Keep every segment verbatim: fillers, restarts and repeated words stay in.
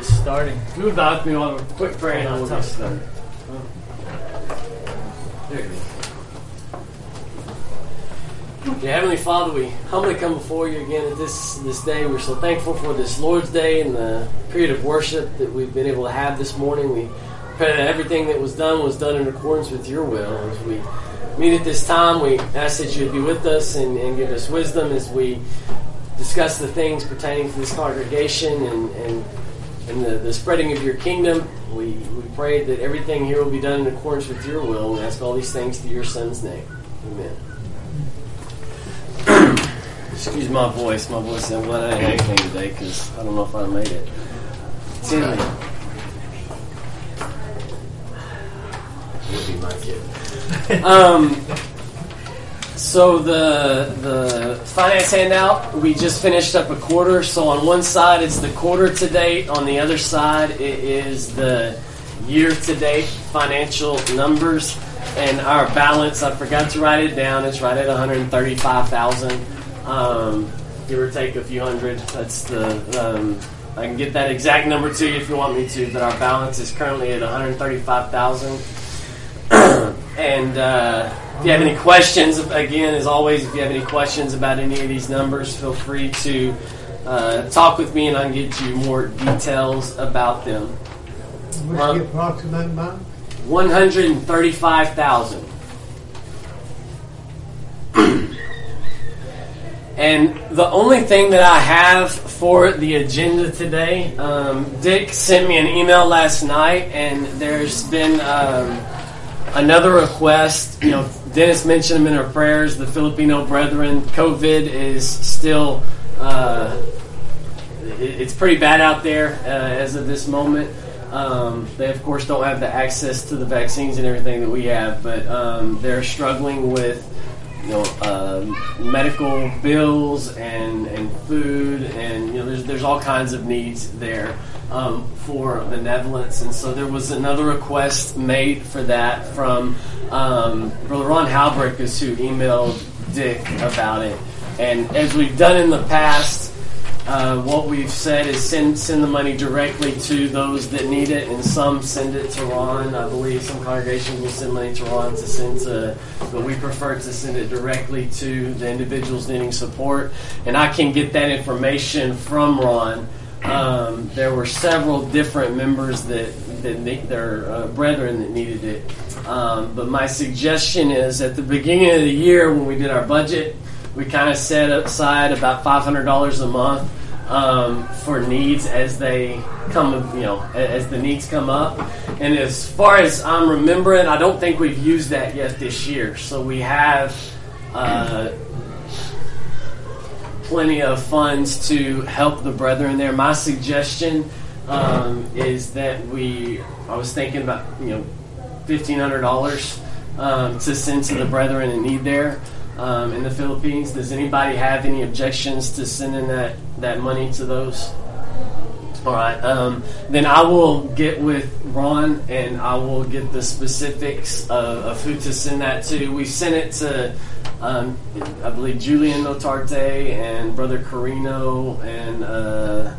get started. If you would bow with me on a quick prayer and we'll get started. There it is. Dear Heavenly Father, we humbly come before you again at this this day. We're so thankful for this Lord's Day and the period of worship that we've been able to have this morning. We pray that everything that was done was done in accordance with your will. As we meet at this time, we ask that you would be with us and, and give us wisdom as we discuss the things pertaining to this congregation and, and, and the, the spreading of your kingdom. We, we pray that everything here will be done in accordance with your will. We ask all these things through your Son's name. Amen. Excuse my voice. My voice, I'm glad I didn't have anything today because I don't know if I made it. It's in me. Would be my kid. Um, so the the finance handout, we just finished up a quarter. So on one side it's the quarter to date. On the other side it is the year to date financial numbers. And our balance, I forgot to write it down. It's right at one hundred thirty-five thousand dollars, um, give or take a few hundred. That's the um, I can get that exact number to you if you want me to. But our balance is currently at one hundred thirty-five thousand dollars. And uh, if you have any questions, again, as always, if you have any questions about any of these numbers, feel free to uh, talk with me, and I can get you more details about them. What's um, the approximate amount? One hundred thirty-five thousand. And the only thing that I have for the agenda today, um, Dick sent me an email last night, and there's been um, another request. You know, Dennis mentioned them in our prayers. The Filipino brethren, COVID is still uh, it's pretty bad out there uh, as of this moment. Um, they, of course, don't have the access to the vaccines and everything that we have, but um, they're struggling with, you know, uh, medical bills and, and food, and you know, there's there's all kinds of needs there um, for benevolence. And so there was another request made for that from um, Brother Ron Halbrick, is who emailed Dick about it. And as we've done in the past, Uh, what we've said is send send the money directly to those that need it, and some send it to Ron. I believe some congregations will send money to Ron to send to, but we prefer to send it directly to the individuals needing support. And I can get that information from Ron. Um, there were several different members that that need, their uh, brethren that needed it. Um, but my suggestion is at the beginning of the year when we did our budget, we kind of set aside about five hundred dollars a month um, for needs as they come, you know, as the needs come up. And as far as I'm remembering, I don't think we've used that yet this year. So we have uh, plenty of funds to help the brethren there. My suggestion um, is that we, I was thinking about, you know, fifteen hundred dollars um, to send to the brethren in need there. Um, in the Philippines. Does anybody have any objections to sending that, that money to those? All right. Um, then I will get with Ron and I will get the specifics of, of who to send that to. We sent it to, um, I believe, Julian Notarte and Brother Carino and uh,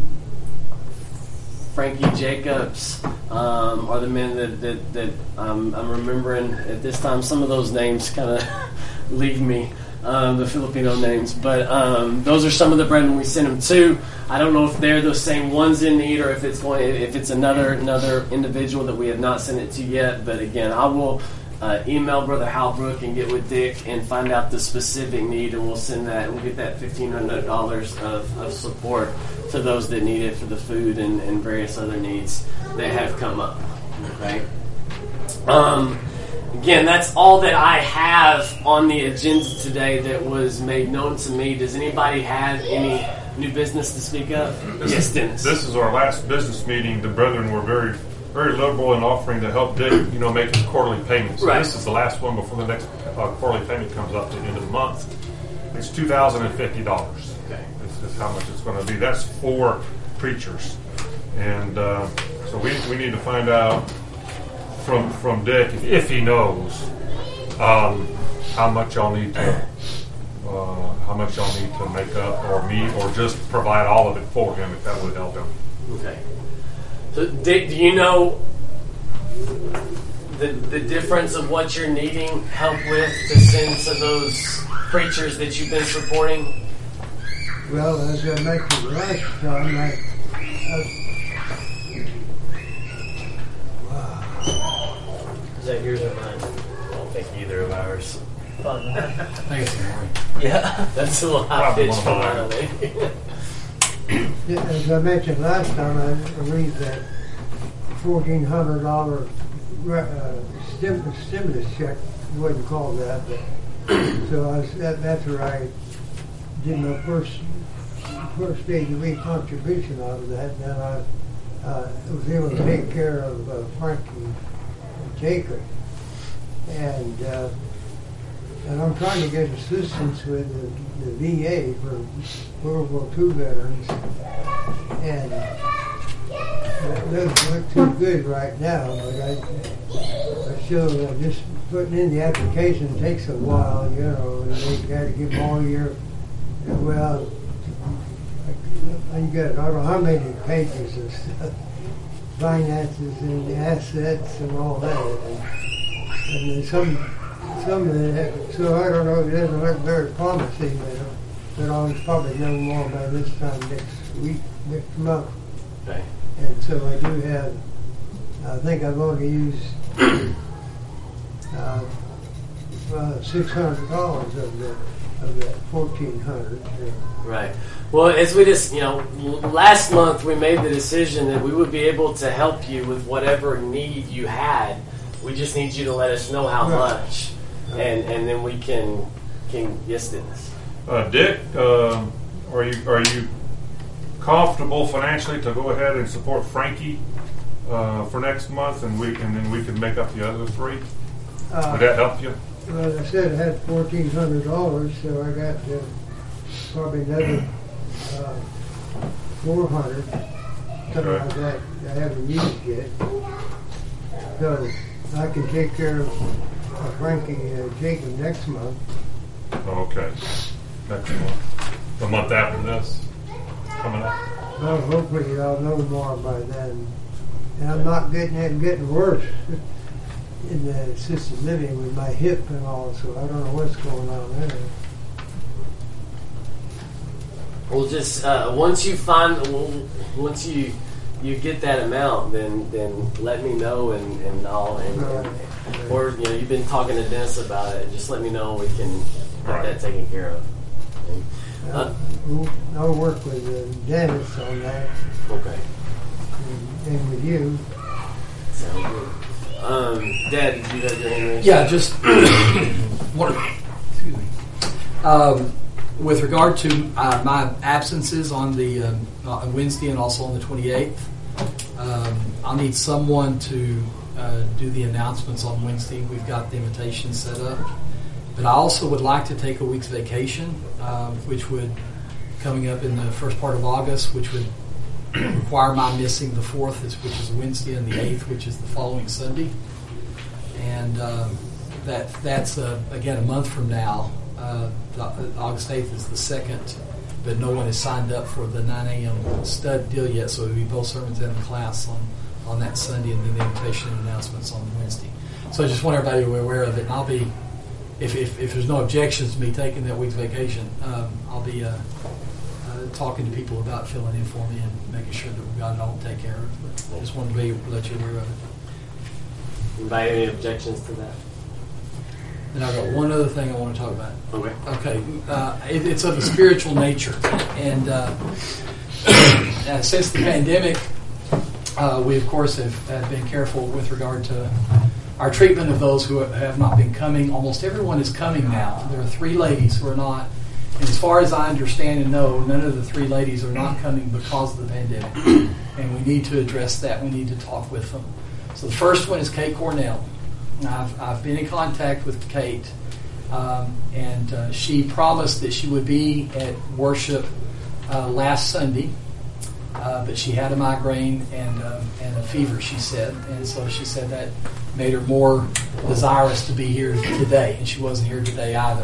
Frankie Jacobs um, are the men that, that, that um, I'm remembering at this time. Some of those names kind of leave me, um, the Filipino names, but um, those are some of the brethren we sent them to. I don't know if they're the same ones in need or if it's going, if it's another another individual that we have not sent it to yet. But again, I will uh, email Brother Halbrook and get with Dick and find out the specific need, and we'll send that. We'll get that fifteen hundred dollars of, of support to those that need it for the food and, and various other needs that have come up. Okay. Um. Again, that's all that I have on the agenda today that was made known to me. Does anybody have any new business to speak of? This yes, is, Dennis. This is our last business meeting. The brethren were very, very liberal in offering to help Dick, you know, make his quarterly payments. So right. This is the last one before the next uh, quarterly payment comes up at the end of the month. It's two thousand fifty dollars. Okay. This is how much it's going to be. That's for preachers. And uh, so we, we need to find out from from Dick, if, if he knows, um, how much y'all need to uh, how much y'all need to make up, or me, or just provide all of it for him if that would help him. Okay. So, Dick, do you know the the difference of what you're needing help with to send to those preachers that you've been supporting? Well, as I mentioned last time, I, I wow. Is that yours or mine? I don't think either of ours. I think it's mine. Yeah, that's a little high Probably pitch one for of mine, I think. As I mentioned last time, I read that fourteen hundred dollar uh, stim- stimulus check. You wouldn't call that, but so I was, that, that's where I did my first first day of the week contribution out of that. Then I uh, was able to take care of uh, Frankie and Jacob, and uh, and I'm trying to get assistance with the, the V A for World War Two veterans, and that doesn't look too good right now. But I, I still uh, just putting in the application takes a while, you know. And they got to give all your well. I, I got I don't know how many pages of stuff, finances and assets and all that, and, and then some. Some of it, so I don't know, it doesn't look very promising, but, but I'll probably know more by this time next week, next month. Okay. And so I do have, I think I've only used uh, uh, six hundred dollars of the of that fourteen hundred. Right. Well, as we just, you know, last month we made the decision that we would be able to help you with whatever need you had. We just need you to let us know how Right. much, and and then we can can yes, Dennis. Uh, Dick, uh, are you are you comfortable financially to go ahead and support Frankie uh, for next month, and we and then we can make up the other three? Uh, Would that help you? Well, I said I had fourteen hundred dollars, so I got uh, probably another uh, four hundred, something Okay. like that. I haven't used yet, so I can take care of uh, Frankie and uh, Jacob next month. Okay. Next month. The month after this coming up. Well, hopefully I'll know more by then. And I'm not getting it getting worse in the assisted living with my hip and all, so I don't know what's going on there. Well, just uh, once you find, well, once you you get that amount, then then let me know, and and I'll and, and or you know you've been talking to Dennis about it. Just let me know. We can get Right. that taken care of. Okay. Uh, Uh, I'll work with uh, Dennis on that, okay. and, and with you. Sounds good. Um, Dad, did you have your hand raised? Yeah, just one. Excuse me. Um, with regard to uh, my absences on the um, on Wednesday and also on the twenty-eighth, um, I'll need someone to uh, do the announcements on Wednesday. We've got the invitation set up, but I also would like to take a week's vacation, um, which would coming up in the first part of August, which would require my missing the fourth, which is Wednesday, and the eighth, which is the following Sunday. And um, that that's uh, again a month from now. Uh, the, August eighth is the second, but no one has signed up for the nine a.m. stud deal yet, so it would be both sermons and the class on, on that Sunday, and then the invitation and announcements on Wednesday. So I just want everybody to be aware of it. And I'll be, if if, if there's no objections to me taking that week's vacation, um, I'll be uh, uh, talking to people about filling in for me and making sure that we've got it all to take care of. But I just wanted to be, let you aware of it. Anybody have any objections to that? And I've got one other thing I want to talk about. Okay. Okay, uh, it, it's of a spiritual nature, and uh, uh, since the pandemic, uh, we of course have, have been careful with regard to our treatment of those who have not been coming. Almost everyone is coming now. There are three ladies who are not, and as far as I understand and know, none of the three ladies are not coming because of the pandemic, and we need to address that. We need to talk with them. So the first one is Kate Cornell. I've, I've been in contact with Kate, um, and uh, she promised that she would be at worship uh, last Sunday, uh, but she had a migraine and um, and a fever, she said, and so she said that made her more desirous to be here today, and she wasn't here today either.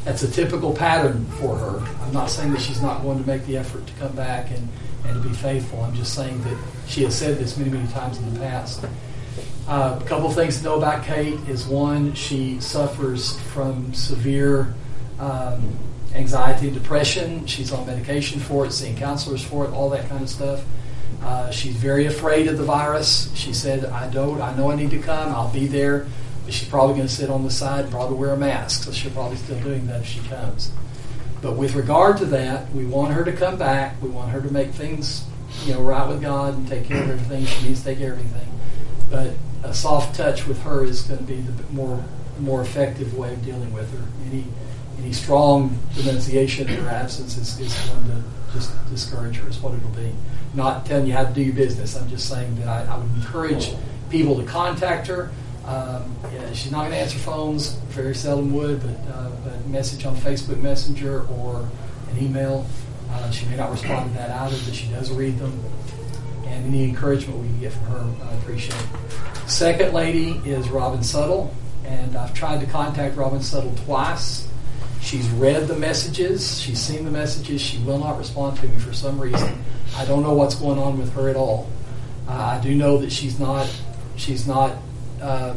that's a typical pattern for her. I'm not saying that she's not going to make the effort to come back and, and to be faithful. I'm just saying that she has said this many, many times in the past. Uh, a couple of things to know about Kate is, one, she suffers from severe um, anxiety and depression. She's on medication for it, seeing counselors for it, all that kind of stuff. Uh, she's very afraid of the virus. She said, I don't, I know I need to come, I'll be there, but she's probably going to sit on the side and probably wear a mask, so she'll probably still doing that if she comes. But with regard to that, we want her to come back. We want her to make things, you know, right with God and take care of everything. She needs to take care of everything. But a soft touch with her is going to be the more more effective way of dealing with her. Any any strong denunciation in her absence is, is going to just discourage her, is what it'll be. Not telling you how to do your business. I'm just saying that I, I would encourage people to contact her. Um, yeah, she's not going to answer phones, very seldom would, but, uh, but message on Facebook Messenger or an email. Uh, she may not respond to that either, but she does read them. And any encouragement we can get from her, I appreciate. Second lady is Robin Suttle, and I've tried to contact Robin Suttle twice. She's read the messages. She's seen the messages. She will not respond to me for some reason. I don't know what's going on with her at all. Uh, I do know that she's not she's not um,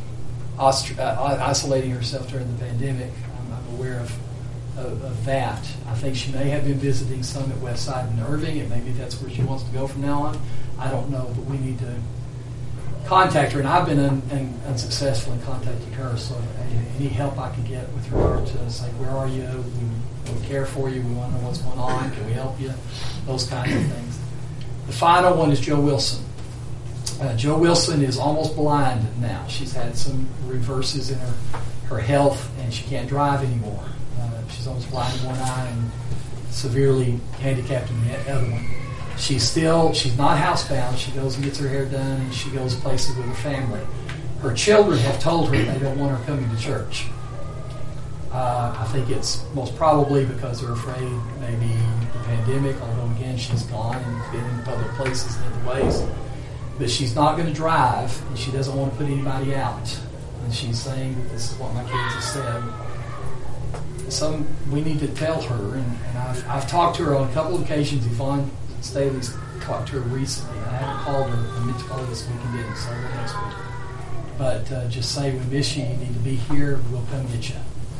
ostr- uh, isolating herself during the pandemic. I'm, I'm aware of, of, of that. I think she may have been visiting some at Westside and Irving, and maybe that's where she wants to go from now on. I don't know, but we need to contact her, and I've been un, un, unsuccessful in contacting her, so any, any help I can get with regard to, say, where are you? We, we care for you. We want to know what's going on. Can we help you? Those kinds of things. The final one is Joe Wilson. Uh, Joe Wilson is almost blind now. She's had some reverses in her, her health, and she can't drive anymore. Uh, she's almost blind in one eye and severely handicapped in the other one. She's still, she's not housebound. She goes and gets her hair done, and she goes places with her family. Her children have told her they don't want her coming to church. Uh, I think it's most probably because they're afraid maybe the pandemic, although again she's gone and been in public places in other ways. But she's not going to drive, and she doesn't want to put anybody out. And she's saying that this is what my kids have said. Some we need to tell her, and, and I've, I've talked to her on a couple of occasions. Yvonne Staley's talked to her recently. I haven't called her. I meant to call her this week and didn't, so I will next week. But uh, just say, we miss you. You need to be here. We'll come get you.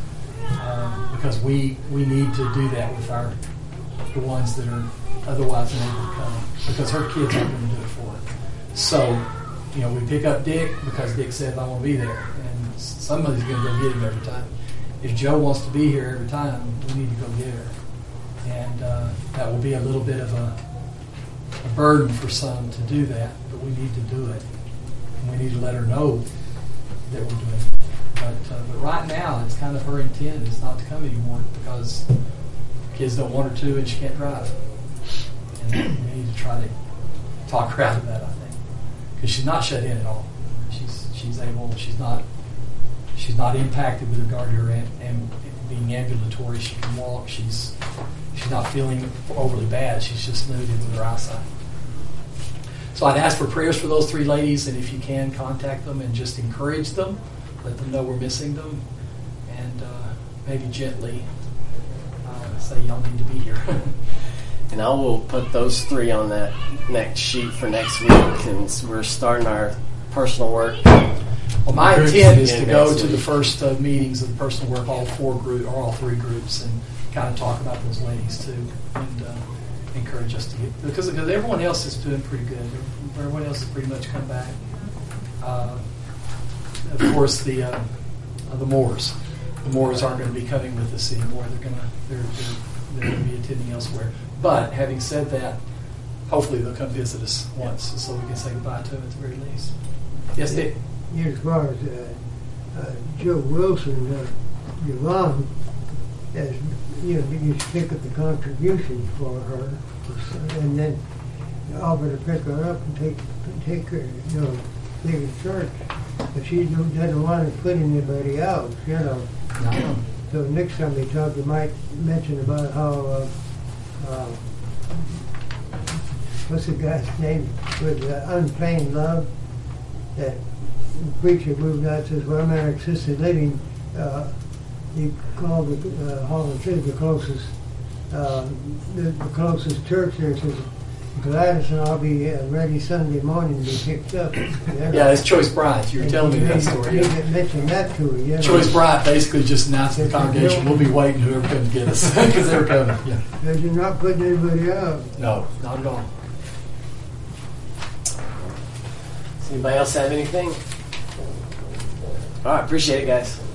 Um, because we we need to do that with our the ones that are otherwise unable to come. Because her kids aren't going to do it for her. So, you know, we pick up Dick because Dick said, I want to be there. And somebody's going to go get him every time. If Joe wants to be here every time, we need to go get her. And uh, that will be a little bit of a, a burden for some to do that, but we need to do it. And we need to let her know that we're doing it. But, uh, but right now, it's kind of her intent is not to come anymore because kids don't want her to and she can't drive. And we need to try to talk her out of that, I think. Because she's not shut in at all. She's she's able, she's not she's not impacted with regard to her am, am, being ambulatory. She can walk. She's she's not feeling overly bad. She's just limited with her eyesight. So I'd ask for prayers for those three ladies, and if you can, contact them and just encourage them. Let them know we're missing them, and uh, maybe gently uh, say y'all need to be here. And I will put those three on that next sheet for next week, and we're starting our personal work. Well, my intent is to go to week. the first uh, meetings of the personal work, all four group or all three groups, and kind of talk about those ladies too, and uh, encourage us to get because because everyone else is doing pretty good. Everyone else has pretty much come back. Uh, of course, the uh, uh, the Moors, the Moors aren't going to be coming with us anymore. They're going to they're, they're they're going to be attending elsewhere. But having said that, hopefully they'll come visit us once so we can say goodbye to them at the very least. Yes, Dick? As far as uh, uh, Joe Wilson, uh, Yvonne, as you know, you pick up the contributions for her, and then offer to pick her up and take take her, you know, leave the church. But she doesn't want to put anybody out, you know. No. So next time they talk, you might mention about how. Uh, Uh, what's the guy's name with uh, Unfeigned Love? That preacher moved out and says, well, I'm in assisted living. Uh, he called the uh, Holland City the closest, uh, the, the closest church there. Says Gladys and I'll be uh, ready Sunday morning to be picked up. Yeah, Yeah, it's Choice Bryant. You were telling me that story. You Yeah. didn't mention that to her. Yeah. Choice Bryant basically just announced to the congregation, we'll be waiting whoever comes get us because they're coming. Yeah. Because you're not putting anybody out. No, not at all. Does anybody else have anything? All right, appreciate it, guys.